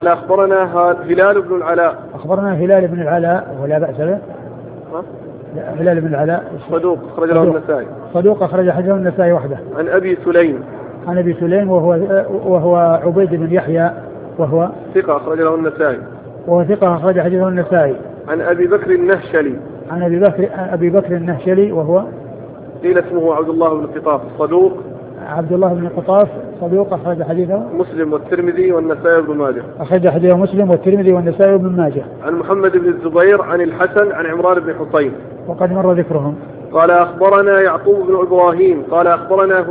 أخبرنا هلال بن العلاء. أخبرنا هلال بن العلاء ولا بأس به. هلال بن العلاء صدوق أخرج له النسائي. صدوق أخرج حديثه النسائي وحده. عن أبي سليم. عن أبي سليم وهو عبيد بن يحيى وهو ثقة أخرج له النسائي. وهو ثقة أخرج حديثه النسائي. عن أبي بكر النهشلي. عن أبي بكر النهشلي وهو قيل اسمه عبد الله بن قطاف صدوق. عبد الله بن قطاف صدوق أخرج حديثه مسلم والترمذي والنسائي بن ماجه. أخرج حديثه مسلم والترمذي والنسائي بن ماجه. عن محمد بن الزبير عن الحسن عن عمران بن حصين وقد مر ذكرهم. قال أخبرنا يعقوب بن إبراهيم قال أخبرنا